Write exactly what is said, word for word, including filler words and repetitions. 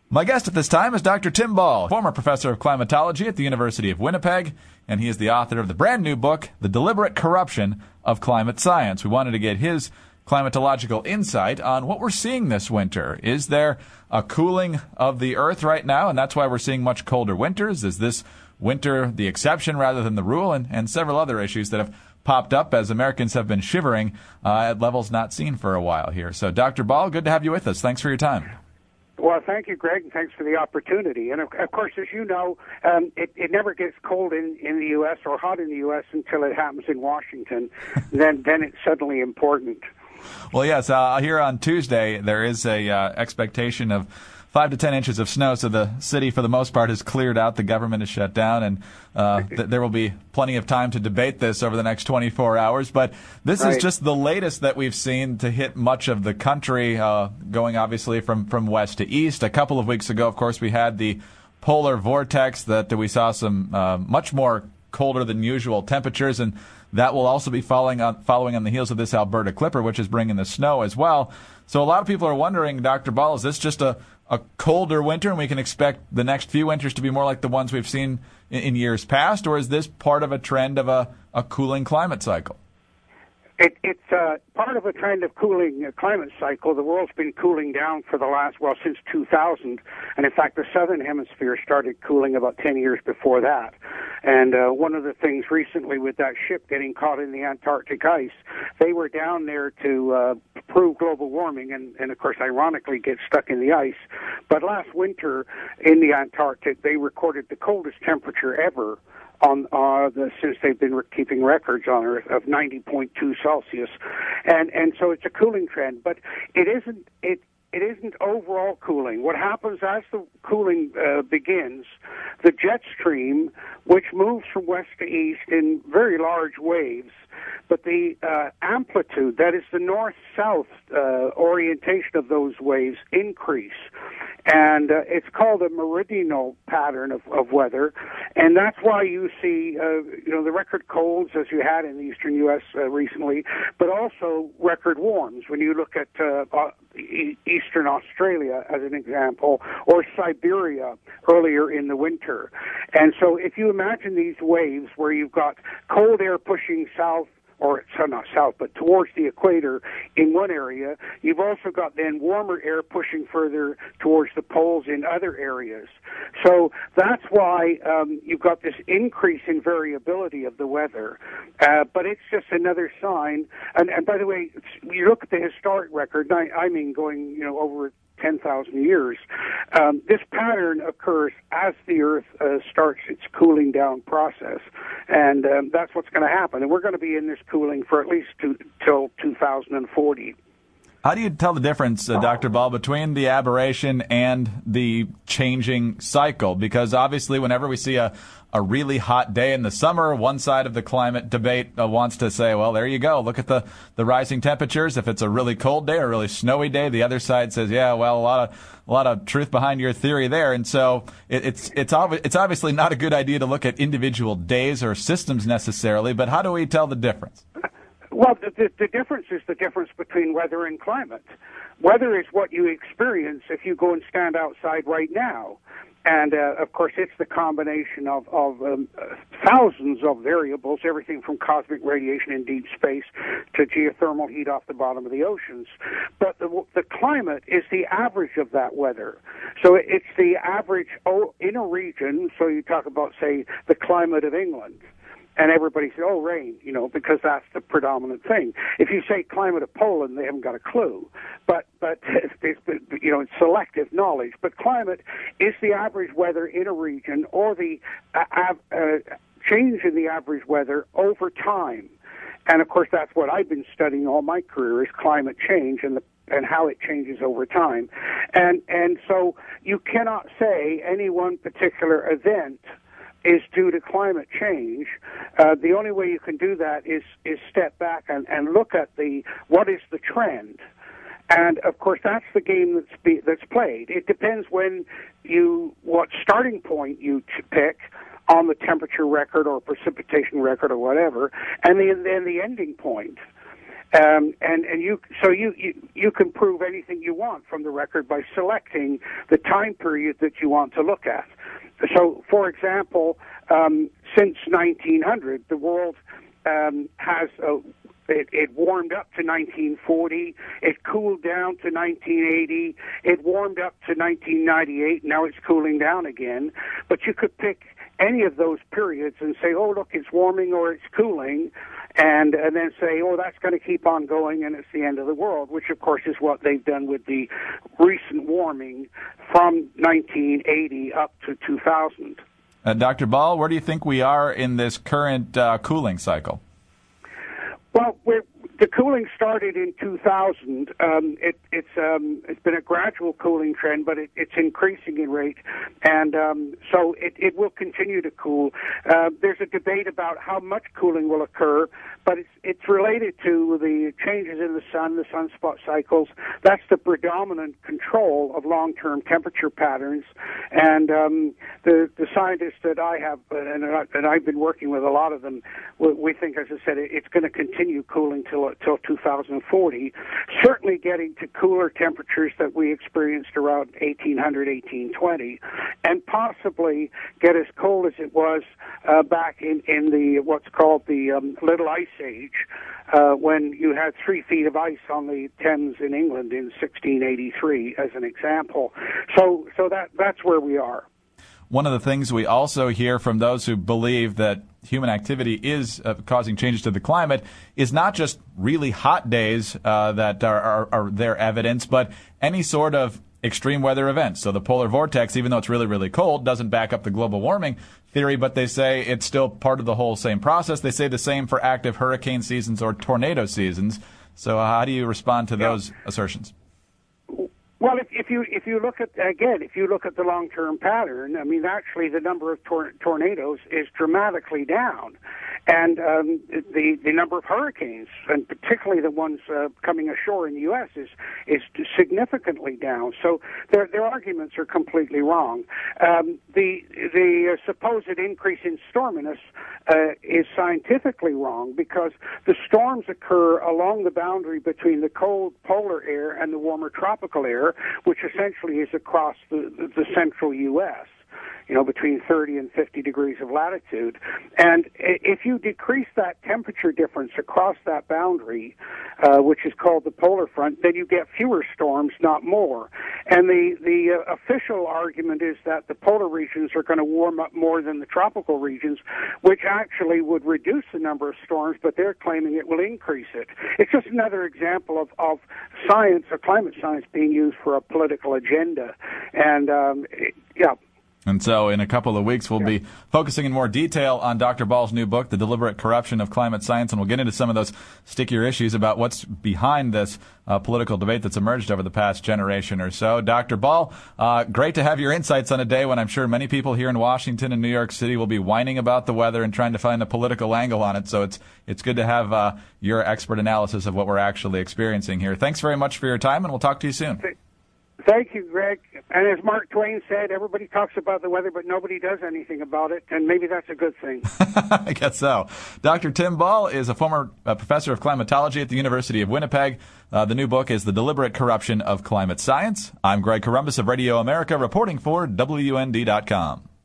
My guest at this time is Doctor Tim Ball, former professor of climatology at the University of Winnipeg, and he is the author of the brand new book, The Deliberate Corruption of Climate Science. We wanted to get his climatological insight on what we're seeing this winter. Is there a cooling of the Earth right now, and that's why we're seeing much colder winters? Is this winter the exception rather than the rule? And, and several other issues that have popped up as Americans have been shivering uh, at levels not seen for a while here. So, Doctor Ball, good to have you with us. Thanks for your time. Well, thank you, Greg, and thanks for the opportunity. And, of, of course, as you know, um, it, it never gets cold in, in the U S or hot in the U S until it happens in Washington. then then it's suddenly important. Well, yes, uh, here on Tuesday there is a uh, expectation of five to ten inches of snow, so the city, for the most part, has cleared out. The government is shut down, and uh, th- there will be plenty of time to debate this over the next twenty-four hours. But this right. is just the latest that we've seen to hit much of the country, uh, going obviously from, from west to east. A couple of weeks ago, of course, we had the polar vortex that we saw some uh, much more colder than usual temperatures, and that will also be following on, following on the heels of this Alberta Clipper, which is bringing the snow as well. So a lot of people are wondering, Doctor Ball, is this just a a colder winter, and we can expect the next few winters to be more like the ones we've seen in, in years past, or is this part of a trend of a, a cooling climate cycle? It, it's uh, part of a trend of cooling uh, climate cycle. The world's been cooling down for the last, well, since two thousand. And in fact, the southern hemisphere started cooling about ten years before that. And uh, one of the things recently with that ship getting caught in the Antarctic ice, they were down there to uh, prove global warming and, and, of course, ironically get stuck in the ice. But last winter in the Antarctic, they recorded the coldest temperature ever on uh, the, since they've been re- keeping records on Earth of ninety point two Celsius, and and so it's a cooling trend, but it isn't it it isn't overall cooling. What happens as the cooling uh, begins, the jet stream, which moves from west to east in very large waves, but the uh, amplitude, that is the north-south uh, orientation of those waves, increase. And uh, it's called a meridional pattern of, of weather, and that's why you see, uh, you know, the record colds as you had in the eastern U S uh, recently, but also record warms when you look at uh, uh, e- eastern Australia as an example, or Siberia earlier in the winter. And so if you imagine these waves where you've got cold air pushing south, or so not south, but towards the equator in one area. You've also got then warmer air pushing further towards the poles in other areas. So that's why um, you've got this increase in variability of the weather. Uh, but it's just another sign. And, and by the way, you look at the historic record, I, I mean going, you know, over ten thousand years, um, this pattern occurs as the Earth uh, starts its cooling down process, and um, that's what's going to happen. And we're going to be in this cooling for at least to, till two thousand forty. How do you tell the difference, uh, Doctor Ball, between the aberration and the changing cycle? Because obviously whenever we see a, a really hot day in the summer, one side of the climate debate uh, wants to say, well, there you go, look at the, the rising temperatures. If it's a really cold day or a really snowy day, the other side says, yeah, well, a lot of a lot of truth behind your theory there. And so it, it's it's obvi- it's obviously not a good idea to look at individual days or systems necessarily, but how do we tell the difference? Well, the, the, the difference is the difference between weather and climate. Weather is what you experience if you go and stand outside right now. And, uh, of course, it's the combination of, of um, uh, thousands of variables, everything from cosmic radiation in deep space to geothermal heat off the bottom of the oceans. But the, the climate is the average of that weather. So it's the average oh, in a region. So you talk about, say, the climate of England. And everybody says, oh, rain, you know, because that's the predominant thing. If you say climate of Poland, they haven't got a clue. But, but it's, you know, it's selective knowledge. But climate is the average weather in a region or the uh, uh, change in the average weather over time. And, of course, that's what I've been studying all my career is climate change and the and how it changes over time. And, and so you cannot say any one particular event is due to climate change. Uh, the only way you can do that is is step back and, and look at the what is the trend. And of course, that's the game that's be, that's played. It depends when you what starting point you pick on the temperature record or precipitation record or whatever, and then then the ending point. Um, and, and you, so you, you, you can prove anything you want from the record by selecting the time period that you want to look at. So, for example, um, since nineteen hundred, the world um, has a, it, it warmed up to nineteen forty, it cooled down to nineteen eighty, it warmed up to nineteen ninety-eight, now it's cooling down again. But you could pick any of those periods and say, oh, look, it's warming or it's cooling, and, and then say, oh, that's going to keep on going and it's the end of the world, which, of course, is what they've done with the recent warming from nineteen eighty up to two thousand. Uh, Doctor Ball, where do you think we are in this current uh, cooling cycle? Well, we're, the cooling started in two thousand. Um, it, it's um, it's been a gradual cooling trend, but it, it's increasing in rate, and um, so it, it will continue to cool. Uh, there's a debate about how much cooling will occur, but it's it's related to the changes in the sun, the sunspot cycles. That's the predominant control of long-term temperature patterns, and um, the the scientists that I have and, and I've been working with a lot of them, we, we think, as I said, it, it's going to continue cooling till till two thousand forty, certainly getting to cooler temperatures that we experienced around eighteen hundred, eighteen twenty, and possibly get as cold as it was uh, back in, in the what's called the um, Little Ice Age, uh, when you had three feet of ice on the Thames in England in sixteen eighty-three, as an example. So, so that that's where we are. One of the things we also hear from those who believe that human activity is uh, causing changes to the climate is not just really hot days uh, that are, are, are their evidence, but any sort of extreme weather events. So the polar vortex, even though it's really, really cold, doesn't back up the global warming theory, but they say it's still part of the whole same process. They say the same for active hurricane seasons or tornado seasons. So how do you respond to yeah. those assertions? Well, if, if you if you look at again, if you look at the long-term pattern, I mean, actually, the number of tor- tornadoes is dramatically down, and um, the the number of hurricanes, and particularly the ones uh, coming ashore in the U S, is is significantly down. So their their arguments are completely wrong. Um, the the uh, supposed increase in storminess uh, is scientifically wrong because the storms occur along the boundary between the cold polar air and the warmer tropical air, which essentially is across the, the, the central U S, you know, between thirty and fifty degrees of latitude. And if you decrease that temperature difference across that boundary, uh, which is called the polar front, then you get fewer storms, not more. And the, the uh, official argument is that the polar regions are going to warm up more than the tropical regions, which actually would reduce the number of storms, but they're claiming it will increase it. It's just another example of, of science, or climate science, being used for a political agenda. And, um, it, yeah. And so in a couple of weeks, we'll be focusing in more detail on Doctor Ball's new book, The Deliberate Corruption of Climate Science, and we'll get into some of those stickier issues about what's behind this uh, political debate that's emerged over the past generation or so. Doctor Ball, uh, great to have your insights on a day when I'm sure many people here in Washington and New York City will be whining about the weather and trying to find a political angle on it. So it's it's good to have uh, your expert analysis of what we're actually experiencing here. Thanks very much for your time, and we'll talk to you soon. Thank you, Greg. And as Mark Twain said, everybody talks about the weather, but nobody does anything about it, and maybe that's a good thing. I guess so. Doctor Tim Ball is a former uh, professor of climatology at the University of Winnipeg. Uh, the new book is The Deliberate Corruption of Climate Science. I'm Greg Corombos of Radio America, reporting for W N D dot com.